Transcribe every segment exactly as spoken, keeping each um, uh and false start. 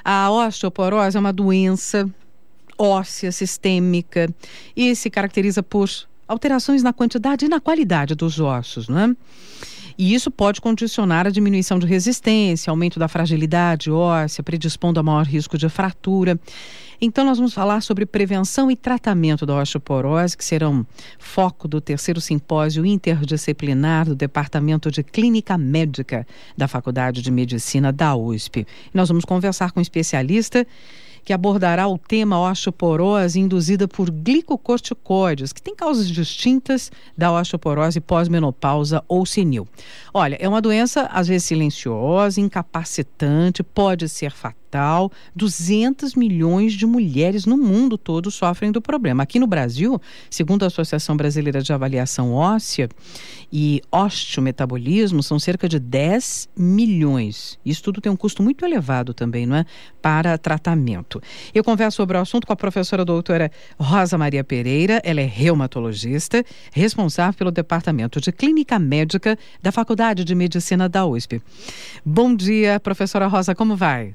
A osteoporose é uma doença óssea sistêmica e se caracteriza por alterações na quantidade e na qualidade dos ossos, não é? E isso pode condicionar a diminuição de resistência, aumento da fragilidade óssea, predispondo a maior risco de fratura. Então, nós vamos falar sobre prevenção e tratamento da osteoporose, que serão foco do terceiro simpósio interdisciplinar do Departamento de Clínica Médica da Faculdade de Medicina da U S P. E nós vamos conversar com um especialista que abordará o tema osteoporose induzida por glicocorticoides, que tem causas distintas da osteoporose pós-menopausa ou senil. Olha, é uma doença às vezes silenciosa, incapacitante, pode ser fatal. duzentos milhões de mulheres no mundo todo sofrem do problema. Aqui no Brasil, segundo a Associação Brasileira de Avaliação Óssea e Osteometabolismo, são cerca de dez milhões. Isso tudo tem um custo muito elevado também, não é? Para tratamento. Eu converso sobre o assunto com a professora doutora Rosa Maria Pereira. Ela é reumatologista, responsável pelo Departamento de Clínica Médica da Faculdade de Medicina da U S P. Bom dia, professora Rosa, como vai?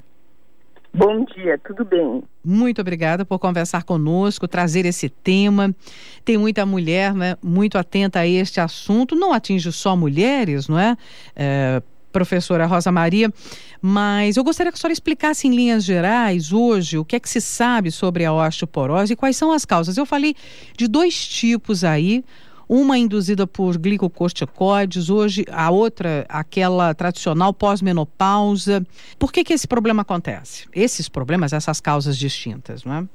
Bom dia, tudo bem? Muito obrigada por conversar conosco, trazer esse tema. Tem muita mulher, né, muito atenta a este assunto. Não atinge só mulheres, não é, é professora Rosa Maria? Mas eu gostaria que a senhora explicasse em linhas gerais hoje o que é que se sabe sobre a osteoporose e quais são as causas. Eu falei de dois tipos aí. Uma induzida por glicocorticoides, hoje a outra, aquela tradicional pós-menopausa. Por que que esse problema acontece? Esses problemas, essas causas distintas, não é?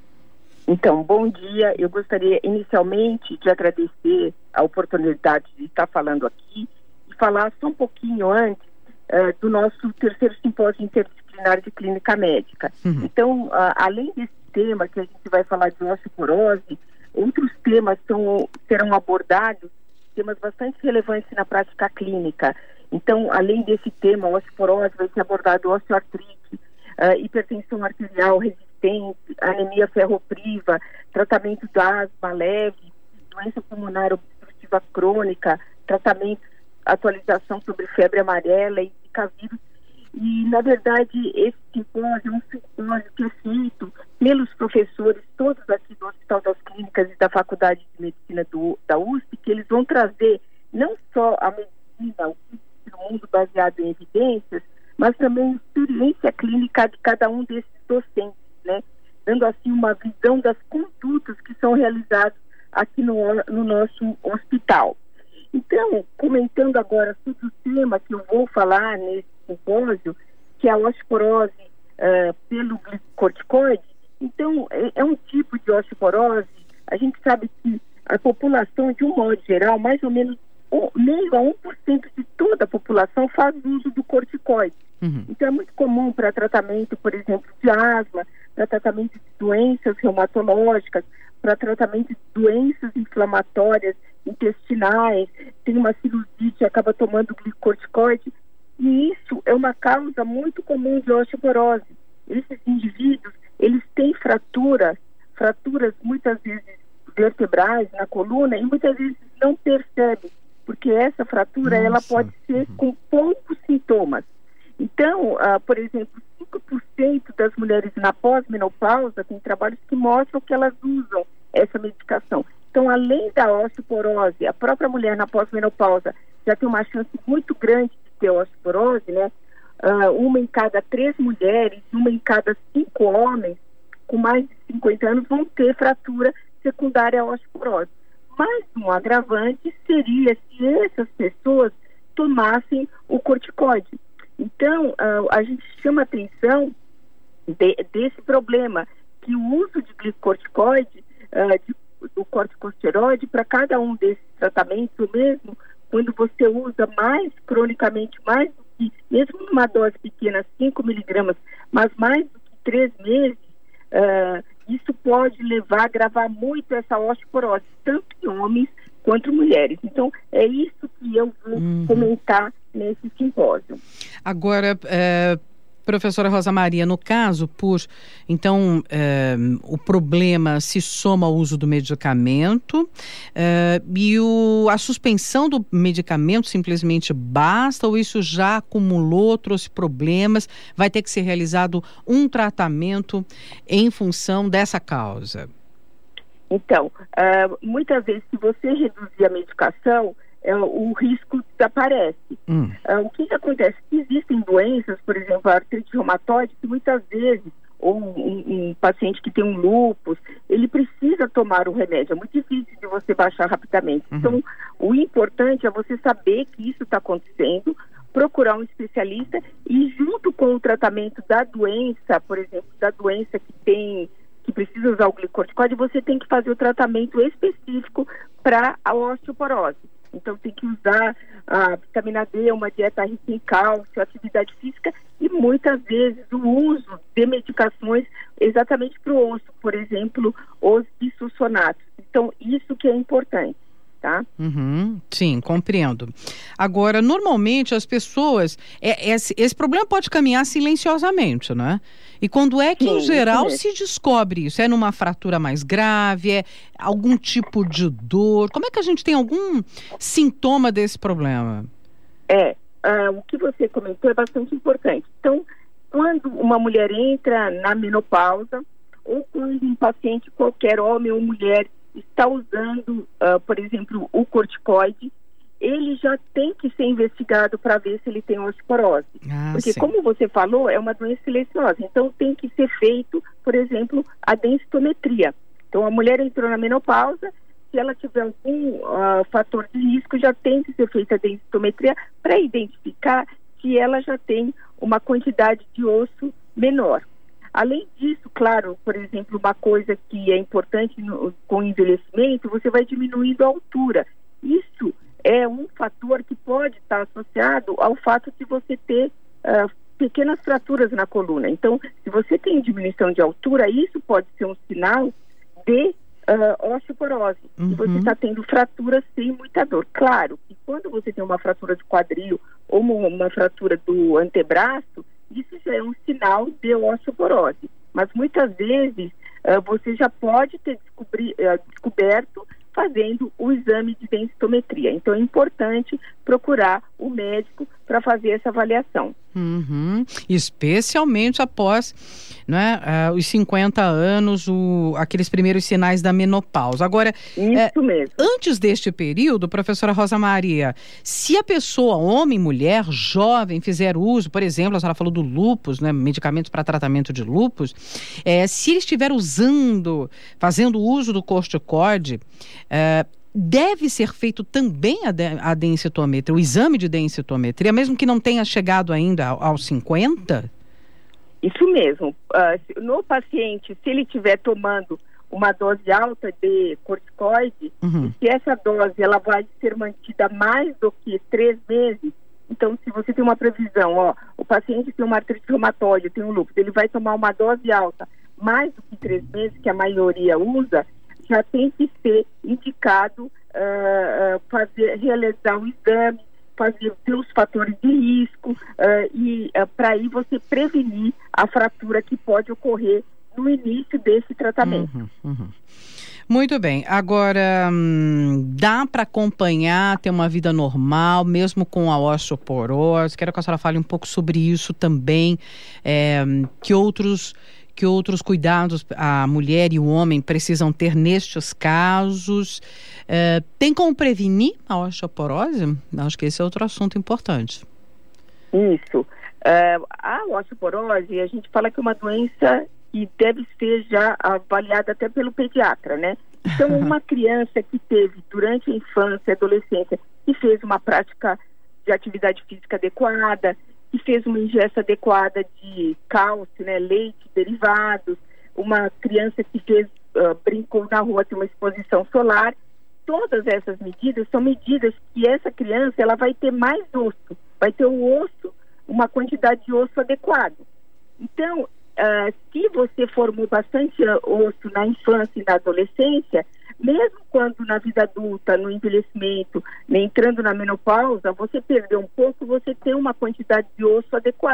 Então, bom dia. Eu gostaria inicialmente de agradecer a oportunidade de estar falando aqui e falar só um pouquinho antes uh, do nosso terceiro simpósio interdisciplinar de clínica médica. Uhum. Então, uh, além desse tema que a gente vai falar de osteoporose, outros temas são, serão abordados, temas bastante relevantes na prática clínica. Então, além desse tema, osteoporose, vai ser abordado osteoartrite, uh, hipertensão arterial resistente, anemia ferropriva, tratamento da asma leve, doença pulmonar obstrutiva crônica, tratamento, atualização sobre febre amarela e zika vírus. E, na verdade, esse simpósio é um simpósio que é feito pelos professores, todos aqui do Hospital das Clínicas e da Faculdade de Medicina do, da U S P, que eles vão trazer não só a medicina, o no mundo baseado em evidências, mas também a experiência clínica de cada um desses docentes, né? Dando, assim, uma visão das condutas que são realizadas aqui no, no nosso hospital. Então, comentando agora sobre o tema que eu vou falar nesse simpósio, que é a osteoporose uh, pelo glicocorticoide. Então, é, é um tipo de osteoporose. A gente sabe que a população, de um modo geral, mais ou menos um, meio a um por cento de toda a população faz uso do corticoide. Uhum. Então, é muito comum para tratamento, por exemplo, de asma, para tratamento de doenças reumatológicas, para tratamento de doenças inflamatórias intestinais, tem uma sinusite, acaba tomando glicocorticoide. E isso é uma causa muito comum de osteoporose. Esses indivíduos, eles têm fraturas, fraturas muitas vezes vertebrais na coluna e muitas vezes não percebem, porque essa fratura, Nossa. ela pode ser com poucos sintomas. Então, uh, por exemplo, cinco por cento das mulheres na pós-menopausa tem trabalhos que mostram que elas usam essa medicação. Então, além da osteoporose, a própria mulher na pós-menopausa já tem uma chance muito grande ter osteoporose, né? Uh, uma em cada três mulheres, uma em cada cinco homens com mais de cinquenta anos vão ter fratura secundária à osteoporose. Mas um agravante seria se essas pessoas tomassem o corticoide. Então, uh, a gente chama atenção de, desse problema, que o uso de glicocorticoide, uh, de, do corticosteroide, para cada um desses tratamentos, ou mesmo quando você usa mais cronicamente, mais do que, mesmo numa dose pequena, cinco miligramas, mas mais do que três meses, uh, isso pode levar a agravar muito essa osteoporose, tanto em homens quanto mulheres. Então, é isso que eu vou uhum. comentar nesse simpósio. Agora, é, Professora Rosa Maria, no caso, por, então, eh, o problema se soma ao uso do medicamento eh, e o, a suspensão do medicamento simplesmente basta ou isso já acumulou, trouxe problemas, vai ter que ser realizado um tratamento em função dessa causa? Então, uh, muitas vezes, se você reduzir a medicação, uh, o risco desaparece. Hum. Uh, o que, que acontece? Existem doenças, por exemplo, a artrite reumatoide, que muitas vezes, ou um, um paciente que tem um lúpus, ele precisa tomar o remédio. É muito difícil de você baixar rapidamente. Uhum. Então, o importante é você saber que isso está acontecendo, procurar um especialista e, junto com o tratamento da doença, por exemplo, da doença que tem... que precisa usar o glicorticoide, você tem que fazer o tratamento específico para a osteoporose. Então tem que usar a vitamina D, uma dieta rica em cálcio, atividade física e muitas vezes o uso de medicações exatamente para o osso, por exemplo, os bissulfonatos. Então isso que é importante. Tá? Uhum, sim, compreendo. Agora, normalmente as pessoas, é, é, esse problema pode caminhar silenciosamente, né? E quando é que, sim, em geral, se descobre isso? É numa fratura mais grave? É algum tipo de dor? Como é que a gente tem algum sintoma desse problema? É, uh, o que você comentou é bastante importante. Então, quando uma mulher entra na menopausa, ou quando um paciente, qualquer homem ou mulher, está usando, uh, por exemplo, o corticoide, ele já tem que ser investigado para ver se ele tem osteoporose. Ah, Porque, sim. como você falou, é uma doença silenciosa. Então, tem que ser feito, por exemplo, a densitometria. Então, a mulher entrou na menopausa, se ela tiver algum uh, fator de risco, já tem que ser feita a densitometria para identificar se ela já tem uma quantidade de osso menor. Além disso, claro, por exemplo, uma coisa que é importante no, com o envelhecimento, você vai diminuindo a altura. Isso é um fator que pode estar associado ao fato de você ter uh, pequenas fraturas na coluna. Então, se você tem diminuição de altura, isso pode ser um sinal de uh, osteoporose. Uhum. E você está tendo fraturas sem muita dor. Claro que quando você tem uma fratura de quadril ou uma, uma fratura do antebraço, isso já é um sinal de osteoporose. Mas muitas vezes uh, você já pode ter descobri, uh, descoberto fazendo o exame de densitometria. Então é importante procurar o médico para fazer essa avaliação. Uhum. Especialmente após, né, uh, os cinquenta anos, o, aqueles primeiros sinais da menopausa. Agora, Isso é, mesmo. Antes deste período, professora Rosa Maria, se a pessoa, homem, mulher, jovem, fizer uso, por exemplo, a senhora falou do lúpus, né, medicamentos para tratamento de lúpus, é, se ele estiver usando, fazendo uso do corticoide, é, deve ser feito também a, de, a densitometria, o exame de densitometria, mesmo que não tenha chegado ainda aos cinquenta? Isso mesmo. Uh, no paciente, se ele estiver tomando uma dose alta de corticoide, uhum. se essa dose ela vai ser mantida mais do que três meses, então se você tem uma previsão, ó, o paciente tem uma artrite reumatoide, tem um lúpus, ele vai tomar uma dose alta mais do que três meses, que a maioria usa, já tem que ser indicado uh, fazer, realizar um exame, fazer os fatores de risco uh, e uh, para aí você prevenir a fratura que pode ocorrer no início desse tratamento. Uhum, uhum. Muito bem. Agora, hum, dá para acompanhar, ter uma vida normal, mesmo com a osteoporose? Quero que a senhora fale um pouco sobre isso também, é, que outros... que outros cuidados a mulher e o homem precisam ter nestes casos? É, tem como prevenir a osteoporose? Acho que esse é outro assunto importante. Isso. Uh, a osteoporose, a gente fala que é uma doença que deve ser já avaliada até pelo pediatra, né? Então, uma criança que teve durante a infância e adolescência e fez uma prática de atividade física adequada, que fez uma ingesta adequada de cálcio, né, leite, derivados, uma criança que fez, uh, brincou na rua, tem uma exposição solar, todas essas medidas são medidas que essa criança ela vai ter mais osso, vai ter o osso, uma quantidade de osso adequado. Então, uh, se você formou bastante osso na infância e na adolescência, mesmo quando na vida adulta, no envelhecimento, né, entrando na menopausa, você perdeu um pouco, você tem uma quantidade de osso adequada.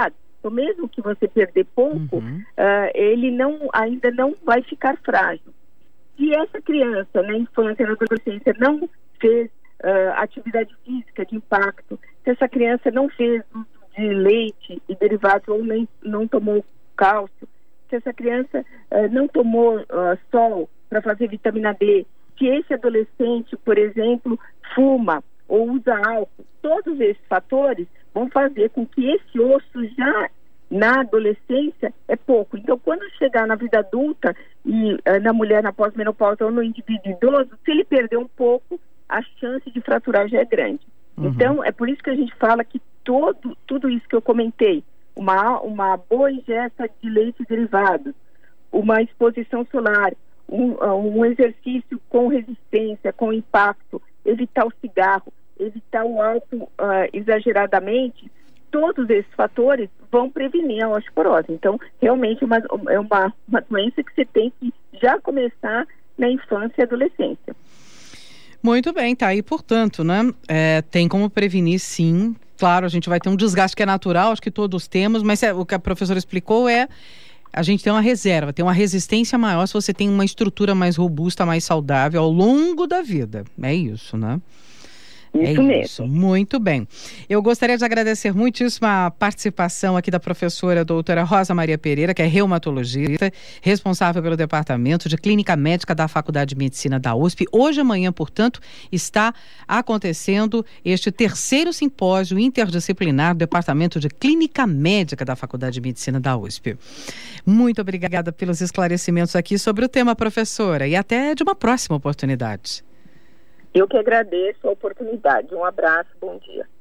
Então, mesmo que você perder pouco, uhum. uh, ele não, ainda não vai ficar frágil. Se essa criança, na infância, na adolescência, não fez uh, atividade física de impacto, se essa criança não fez uso de leite e derivados ou nem, não tomou cálcio, se essa criança uh, não tomou uh, sol para fazer vitamina D, se esse adolescente, por exemplo, fuma ou usa álcool, todos esses fatores vão fazer com que esse osso já na adolescência é pouco. Então, quando chegar na vida adulta e uh, na mulher na pós-menopausa ou no indivíduo idoso, se ele perder um pouco, a chance de fraturar já é grande. Uhum. Então, é por isso que a gente fala que todo, tudo isso que eu comentei, uma, uma boa ingesta de leite derivados, uma exposição solar, um, um exercício com resistência, com impacto, evitar o cigarro, evitar o álcool uh, exageradamente, todos esses fatores vão prevenir a osteoporose. Então, realmente uma, é uma, uma doença que você tem que já começar na infância e adolescência. Muito bem, tá aí, portanto, né? É, tem como prevenir, sim. Claro, a gente vai ter um desgaste que é natural, acho que todos temos, mas é, o que a professora explicou é a gente tem uma reserva, tem uma resistência maior se você tem uma estrutura mais robusta, mais saudável ao longo da vida. É isso, né? Isso é mesmo. Isso, muito bem. Eu gostaria de agradecer muitíssimo a participação aqui da professora doutora Rosa Maria Pereira, que é reumatologista, responsável pelo Departamento de Clínica Médica da Faculdade de Medicina da U S P. Hoje e amanhã, portanto, está acontecendo este terceiro simpósio interdisciplinar do Departamento de Clínica Médica da Faculdade de Medicina da U S P. Muito obrigada pelos esclarecimentos aqui sobre o tema, professora, e até de uma próxima oportunidade. Eu que agradeço a oportunidade. Um abraço, bom dia.